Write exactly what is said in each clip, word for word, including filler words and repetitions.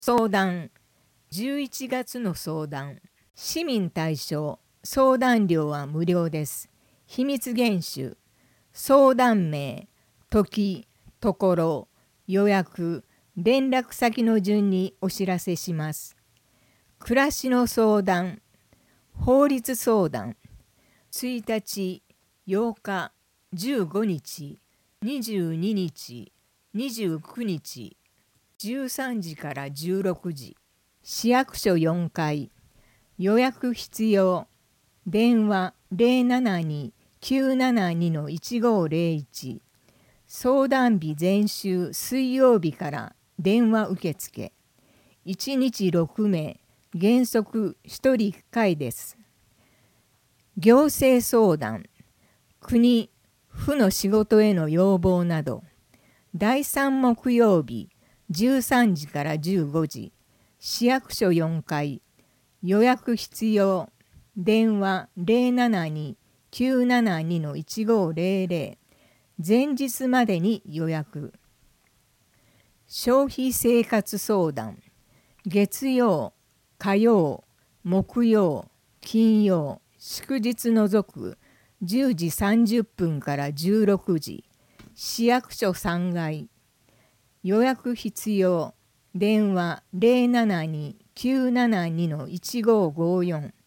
相談。じゅういちがつの相談。市民対象。相談料は無料です。秘密厳守。相談名、時、ところ、予約、連絡先の順にお知らせします。暮らしの相談。法律相談。ついたち、ようか、じゅうごにち、にじゅうににち、にじゅうくにち、じゅうさんじからじゅうろくじ。市役所よんかい。予約必要。電話 ゼロななに きゅうななに いちごゼロいち。相談日前週水曜日から電話受付。いちにちろくめい、原則ひとりいっかいです。行政相談。国、府の仕事への要望など。だいさん木曜日じゅうさんじからじゅうごじ。市役所よんかい。予約必要。電話 ゼロななに きゅうななに いちごゼロゼロ。前日までに予約。消費生活相談。月曜、火曜、木曜、金曜、祝日除くじゅうじさんじゅっぷんからじゅうろくじ。市役所さんがい。予約必要。電話 ゼロななに きゅうななに いちごごよん。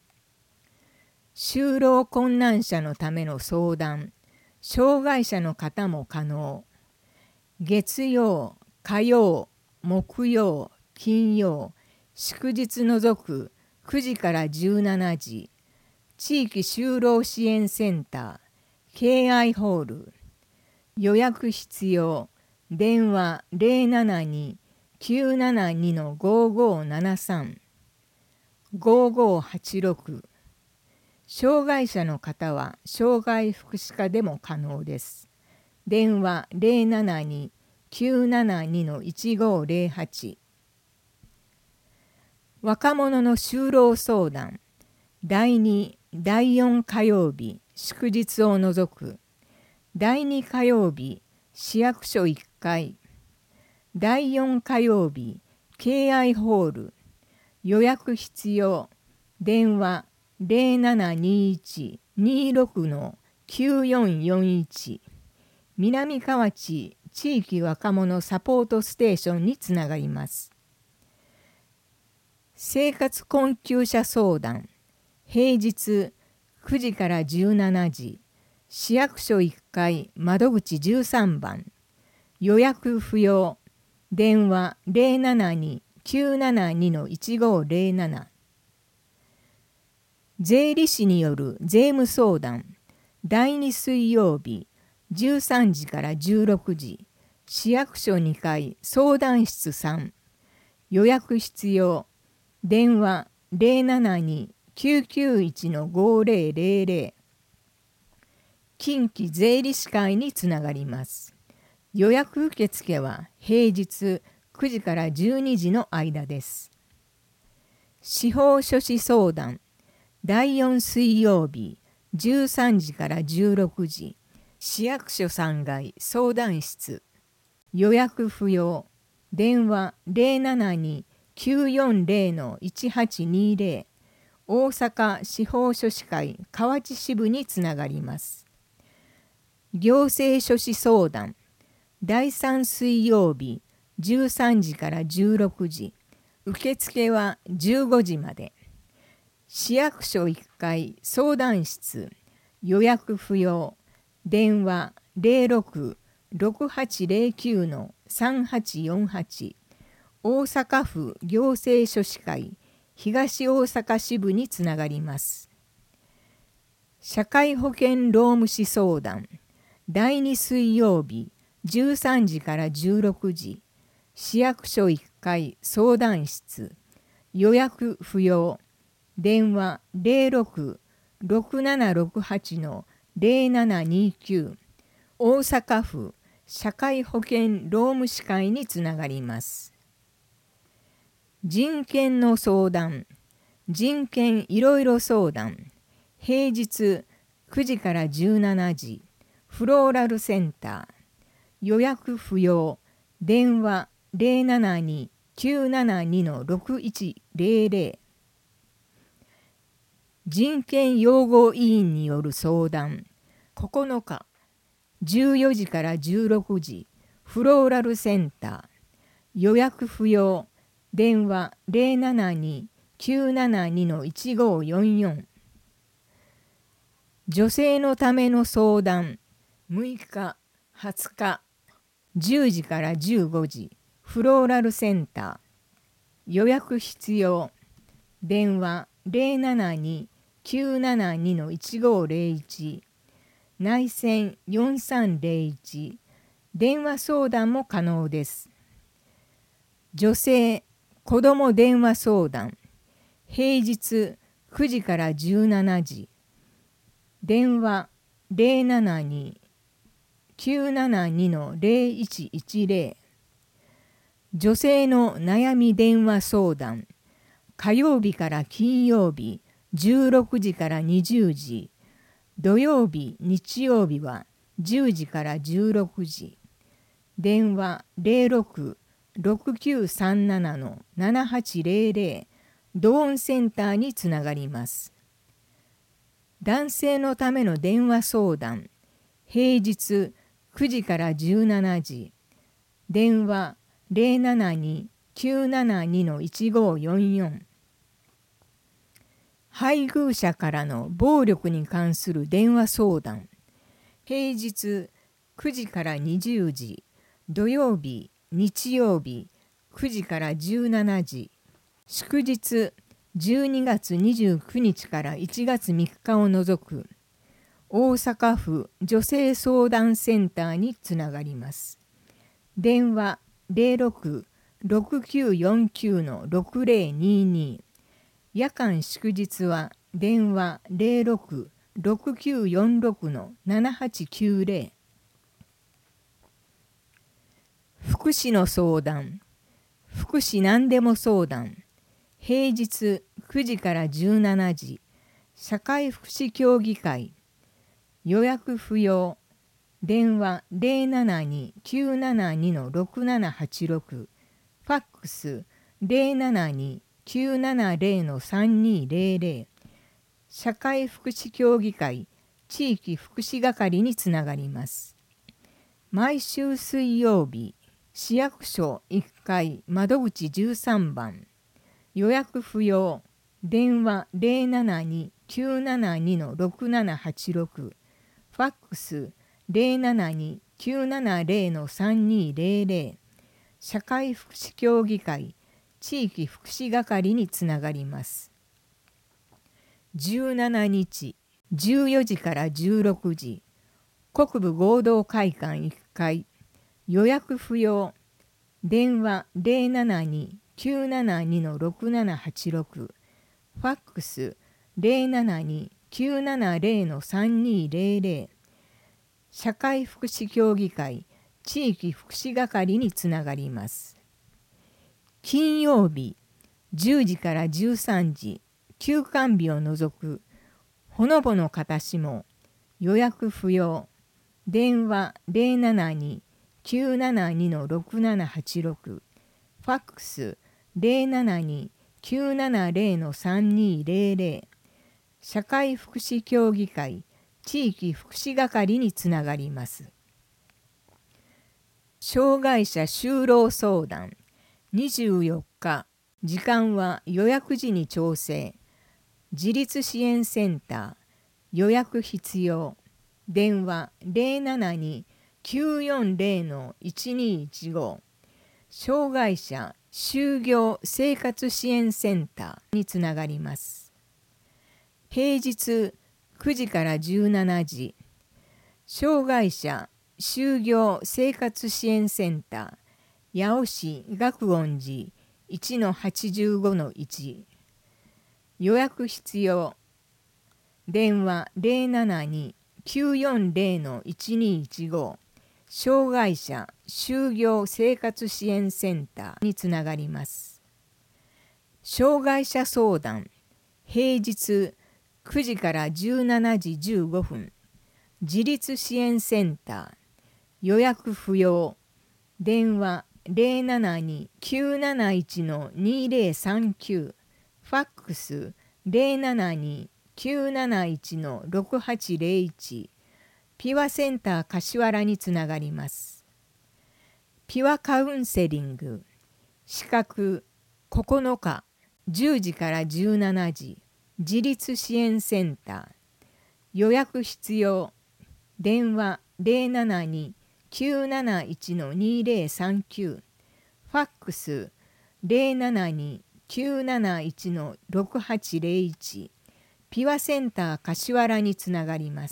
就労困難者のための相談。障害者の方も可能。月曜、火曜、木曜、金曜、祝日除くくじからじゅうしちじ。地域就労支援センター、敬愛ホール。予約必要。電話 ゼロななに きゅうななに ごごななさん。ごごはちろく。障害者の方は障害福祉課でも可能です。電話 ゼロななに きゅうななに いちごゼロはち。若者の就労相談。だいに、だいよん火曜日、祝日を除く。だいに火曜日、市役所いっかい。だいよん火曜日、敬愛ホール。予約必要。電話 ゼロななにいち にろく きゅうよんよんいち。南河内地域若者サポートステーションにつながります。生活困窮者相談。平日くじからじゅうしちじ。市役所いっかい窓口じゅうさんばん。予約不要。電話 ゼロななに きゅうななに いちごゼロなな。税理士による税務相談。だいに水曜日じゅうさんじからじゅうろくじ。市役所にかい相談室さん。予約必要。電話 ゼロななに きゅうきゅういち ごゼロゼロゼロ。近畿税理士会につながります。予約受付は平日くじからじゅうにじの間です。司法書士相談。だいよん水曜日じゅうさんじからじゅうろくじ。市役所さんがい相談室。予約不要。電話 ゼロななに きゅうよんゼロ いちはちにゼロ。大阪司法書士会河内支部につながります。行政書士相談。だいさん水曜日じゅうさんじからじゅうろくじ。受付はじゅうごじまで。市役所いっかい相談室。予約不要。電話 ゼロろく ろくはちゼロきゅう さんはちよんはち。大阪府行政書士会東大阪支部につながります。社会保険労務士相談。だいに水曜日じゅうさんじからじゅうろくじ。市役所いっかい相談室。予約不要。電話 ゼロろく ろくななろくはち ゼロななにきゅう。大阪府社会保険労務士会につながります。人権の相談。人権いろいろ相談。平日くじからじゅうしちじ。フローラルセンター。予約不要。電話 ゼロななにきゅうななにのろくいちゼロゼロ。人権擁護委員による相談。ここのか、じゅうよじからじゅうろくじ、フローラルセンター。予約不要。電話 ゼロななに きゅうななにのいちごよんよん。女性のための相談。むいか、はつか、じゅうじからじゅうごじ、フローラルセンター。予約必要。電話 ゼロななに きゅうななにのいちごゼロいち。内線よんさんゼロいち。電話相談も可能です。女性、子ども電話相談。平日くじからじゅうしちじ。電話 ゼロななに きゅうななにのゼロいちいちゼロ。女性の悩み電話相談。火曜日から金曜日じゅうろくじからにじゅうじ。土曜日、日曜日はじゅうじからじゅうろくじ。電話 ゼロろく ろくきゅうさんななのななはちゼロゼロ。ドーンセンターにつながります。男性のための電話相談。平日くじからじゅうしちじ。電話 ゼロななに きゅうななにのいちごよんよん。配偶者からの暴力に関する電話相談。平日くじからにじゅうじ。土曜日、日曜日くじからじゅうしちじ。祝日じゅうにがつにじゅうくにちからいちがつみっかを除く大阪府女性相談センターにつながります。電話 ゼロろく ろくきゅうよんきゅうのろくゼロにに。夜間祝日は電話 ゼロろく ろくきゅうよんろくのななはちきゅうゼロ。福祉の相談。福祉何でも相談。平日くじからじゅうしちじ。社会福祉協議会。予約不要。電話 ゼロななに きゅうななにのろくななはちろく。ファックス ゼロななに きゅうななゼロのさんにゼロゼロ。社会福祉協議会地域福祉係につながります。毎週水曜日、市役所いっかい窓口じゅうさんばん。予約不要。電話 ゼロななに きゅうななにのろくななはちろく。ファックス ゼロななに きゅうななゼロのさんにゼロゼロ。社会福祉協議会地域福祉係につながります。じゅうしちにちじゅうよじからじゅうろくじ。国部合同会館いっかい。予約不要。電話 ゼロななに きゅうななにのろくななはちろく。ファックス ゼロななに きゅうななゼロのさんにゼロゼロ。社会福祉協議会地域福祉係につながります。金曜日じゅうじからじゅうさんじ。休館日を除くほのぼの方下。予約不要。電話 ゼロななに きゅうななにのろくななはちろく。ファックス ゼロななに きゅうななゼロのさんにゼロゼロ。社会福祉協議会地域福祉係につながります。障害者就労相談。にじゅうよっか。時間は予約時に調整。自立支援センター。予約必要。電話 ゼロななに きゅうよんゼロのいちにいちご。障害者就業生活支援センターにつながります。平日くじからじゅうしちじ。障害者就業生活支援センター八尾市学音寺 いちのはちじゅうごのいち。予約必要。電話 ゼロななに きゅうよんゼロのいちにいちご。障害者就業生活支援センターにつながります。障害者相談。平日くじからじゅうしちじじゅうごふん。自立支援センター。予約不要。電話ゼロななに きゅうなないち にゼロさんきゅう、ファックスゼロななに きゅうなないち ろくはちゼロいち、ピュアセンター柏原につながります。ピュアカウンセリング、資格ここのかじゅうじからじゅうしちじ、自立支援センター、予約必要、電話ゼロななに きゅうなないち にゼロさんきゅう、ファックスゼロななに きゅうなないち ろくはちゼロいち、ピュアセンター柏原につながります。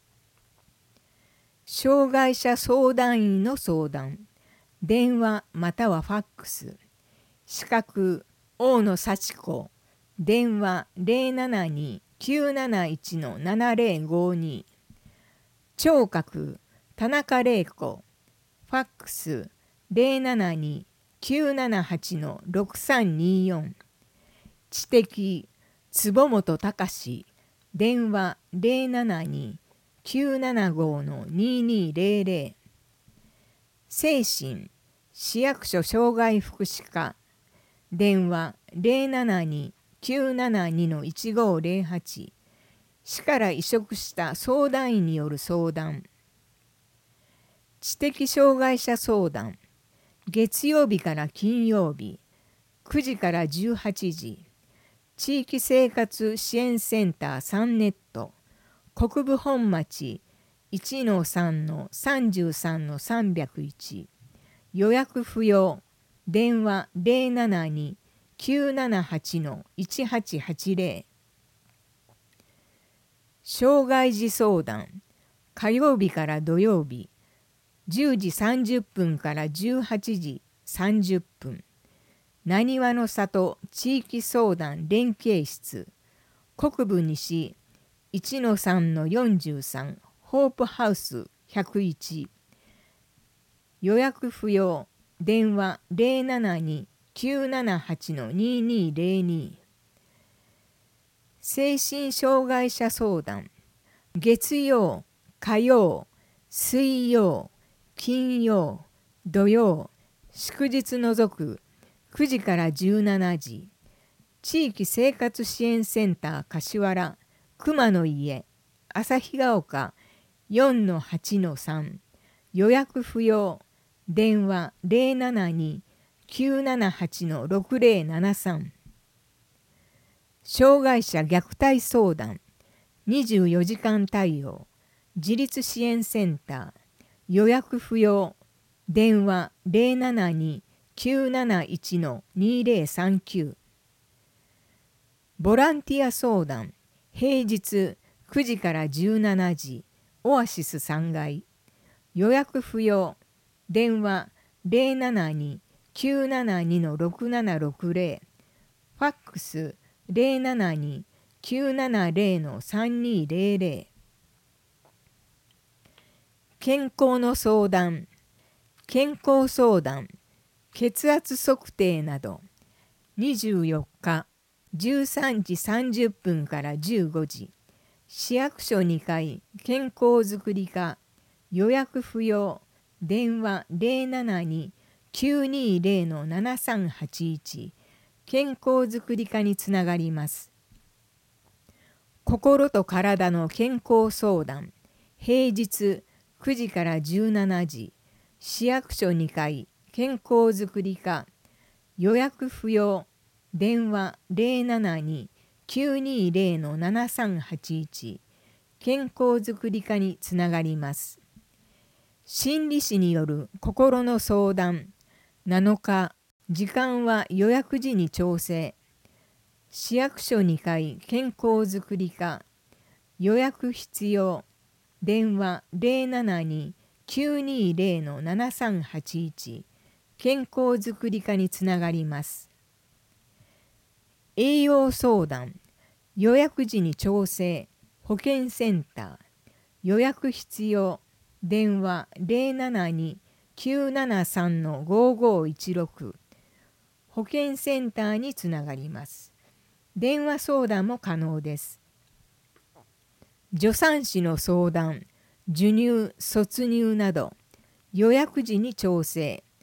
障害者相談員の相談、電話またはファックス、資格大野幸子、電話ゼロななに きゅうなないち ななゼロごに、聴覚田中玲子、ファックスゼロななに きゅうななはち ろくさんによん、知的坪本隆、電話ゼロななに きゅうななご ににゼロゼロ、精神市役所障害福祉課、電話ゼロななに きゅうななに いちごゼロはち、市から委嘱した相談員による相談。知的障害者相談、月曜日から金曜日くじからじゅうはちじ、地域生活支援センターさんネット、国分本町 いちのさんのさんじゅうさんのさんびゃくいち、予約不要、電話ゼロななに きゅうななはち いちはちはちゼロ、障害児相談、火曜日から土曜日じゅうじさんじゅっぷんからじゅうはちじさんじゅっぷん、なにわの里地域相談連携室、国分西 いちのさんのよんじゅうさん、ホープハウスひゃくいち、予約不要、電話ゼロななに きゅうななはち ににゼロに、精神障害者相談、月曜、火曜、水曜、金曜、土曜、祝日除くくじからじゅうしちじ、地域生活支援センター柏原熊の家旭ヶ丘 よんのはちのさん、予約不要、電話ゼロななに きゅうななはち ろくゼロななさん、障害者虐待相談、にじゅうよじかん対応、自立支援センター、予約不要、電話ゼロななに きゅうなないち にゼロさんきゅう、ボランティア相談、平日くじからじゅうしちじ、オアシスさんがい、予約不要、電話ゼロななに きゅうななに ろくななろくゼロ、ファックスゼロななに きゅうななゼロ さんにゼロゼロ、健康の相談、健康相談、血圧測定など、にじゅうよっかじゅうさんじさんじゅっぷんからじゅうごじ、市役所にかい健康づくり課、予約不要、電話ゼロななに きゅうにゼロ ななさんはちいち、健康づくり課につながります。心と体の健康相談、平日くじからじゅうしちじ、市役所にかい健康づくり課、予約不要、電話ゼロななに きゅうにゼロ ななさんはちいち、健康づくり課につながります。心理師による心の相談、なのか、時間は予約時に調整、市役所にかい健康づくり課、予約必要、電話ゼロななに きゅうにゼロ ななさんはちいち、健康づくり課につながります。栄養相談、予約時に調整、保健センター、予約必要、電話ゼロななに きゅうななさんのごごいちろく、保健センターにつながります。電話相談も可能です。助産師の相談、授乳・卒乳など、予約時に調整、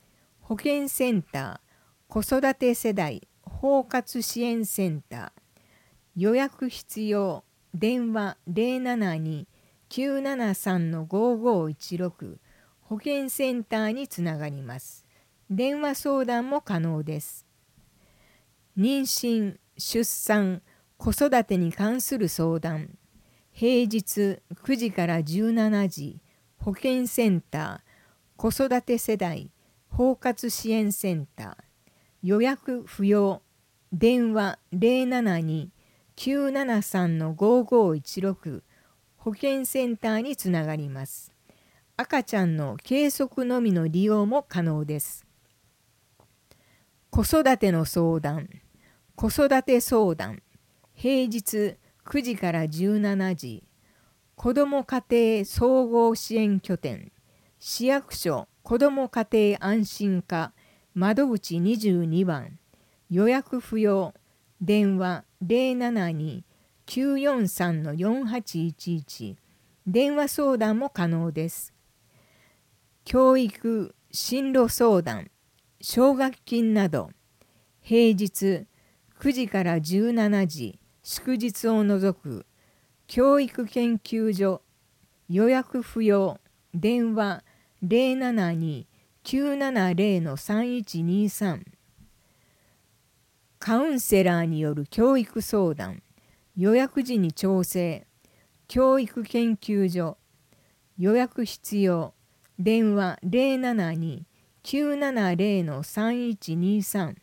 保健センター、子育て世代包括支援センター、予約必要、電話 ゼロななに きゅうななさん ごごいちろく、保健センターにつながります。電話相談も可能です。妊娠、出産、子育てに関する相談、平日くじからじゅうしちじ、保健センター、子育て世代包括支援センター、予約不要、電話 ゼロななに きゅうななさん ごごいちろく、保健センターにつながります。赤ちゃんの計測のみの利用も可能です。子育ての相談、子育て相談、平日くじからじゅうしちじ、子ども家庭総合支援拠点、市役所子ども家庭安心課窓口にじゅうにばん、予約不要、電話 ゼロななに きゅうよんさん よんはちいちいち、電話相談も可能です。教育、進路相談、奨学金など、平日くじからじゅうしちじ、祝日を除く、教育研究所、予約不要、電話 ゼロななに きゅうななゼロ さんいちにさん、カウンセラーによる教育相談、予約時に調整、教育研究所、予約必要、電話 ゼロななに きゅうななゼロ さんいちにさん、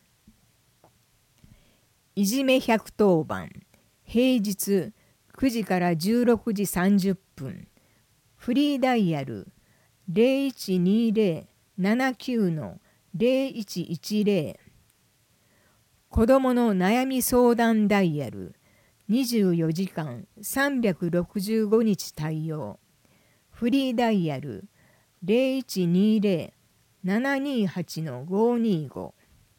いじめひゃくとおばん、平日くじからじゅうろくじさんじゅっぷん、フリーダイヤル ゼロいちにゼロ ななきゅう ゼロいちいちゼロ、子どもの悩み相談ダイヤルにじゅうよじかんさんびゃくろくじゅうごにち対応、フリーダイヤル ゼロいちにゼロ ななにはち ごにご、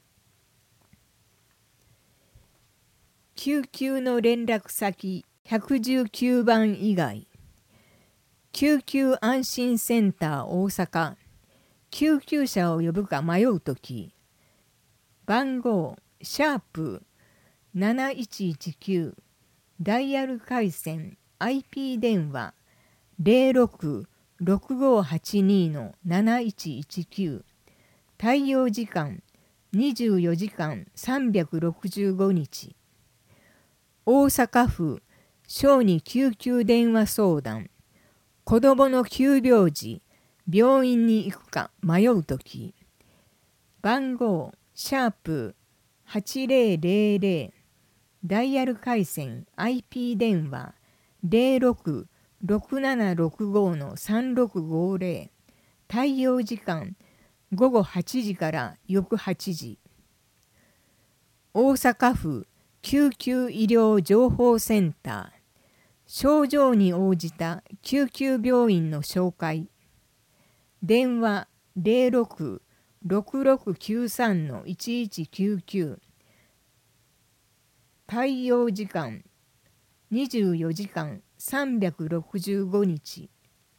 救急の連絡先ひゃくいちきゅうばん以外、救急安心センター大阪、救急車を呼ぶか迷うとき、番号シャープなないちいちきゅう、ダイヤル回線 アイピー 電話 ゼロろく ろくごはちに なないちいちきゅう、対応時間にじゅうよじかんさんびゃくろくじゅうごにち、大阪府小児救急電話相談、子どもの急病時、病院に行くか迷うとき、番号シャープはちぜろぜろぜろ、ダイヤル回線 アイピー 電話 ゼロろく ろくななろくご さんろくごゼロ、対応時間ごごはちじから翌はちじ、大阪府救急医療情報センター、症状に応じた救急病院の紹介、電話 ゼロろく ろくろくきゅうさん いちいちきゅうきゅう、対応時間にじゅうよじかんさんびゃくろくじゅうごにち。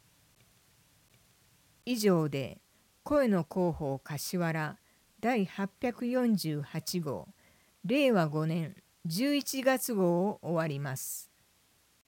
以上で声の広報柏原だいはっぴゃくよんじゅうはちごう、れいわごねんじゅういちがつごうを終わります。